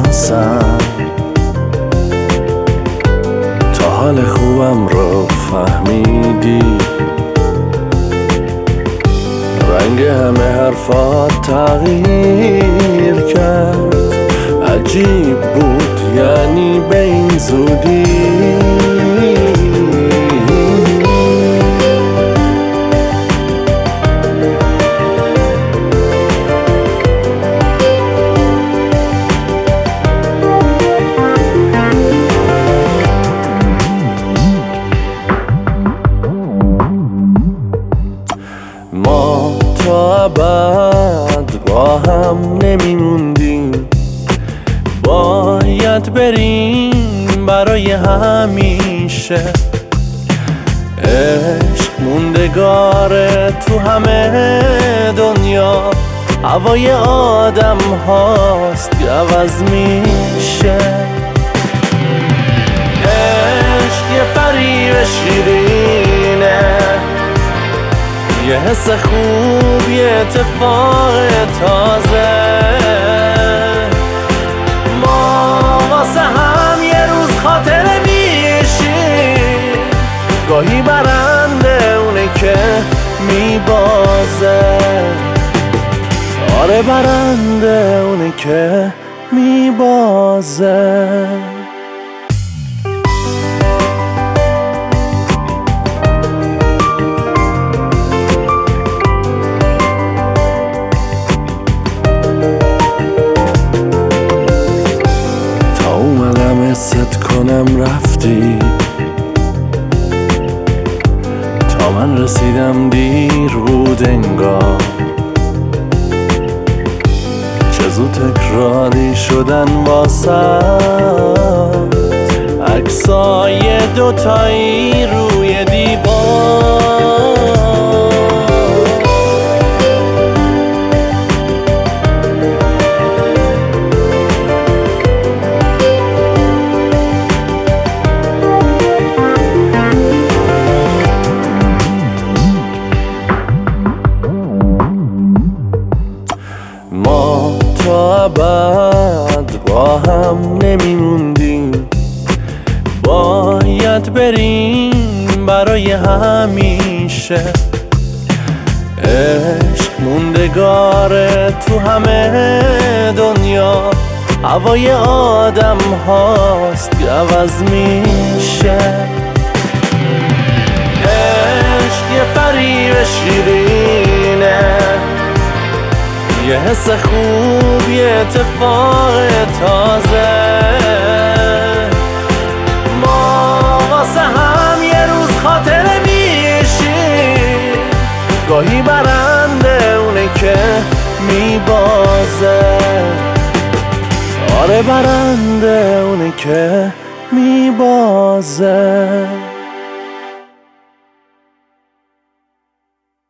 میشناسم، تا حال خوبم رو فهمیدی، رنگ همه حرفات تغییر کرد. عجیب بود یعنی به این زودی. ما تا ابد با هم نمیموندیم، باید بریم برای همیشه. عشق موندگاره تو همه دنیا، هوای آدم هاست که عوض میشه. عشق یه فریب شیرینه، یه حس خوب، یه اتفاق تازه. ما واسه هم یه روز خاطره میشیم، گاهی برنده اونه که میبازه. آره برنده اونه که میبازه. ست کنم رفتی، تا من رسیدم دیر بود انگار. چه زود تکراری شدن واسم عکسای دوتایی روی دیوار. ما تا ابد با هم نمیموندیم، باید بریم برای همیشه. عشق موندگاره تو همه دنیا، هوای آدم هاست که عوض میشه. عشق یه فریب شیرینه، یه حس خوب، یه اتفاق تازه. ما واسه هم یه روز خاطره میشیم، گاهی برنده اونه که میبازه. آره برنده اونه که میبازه.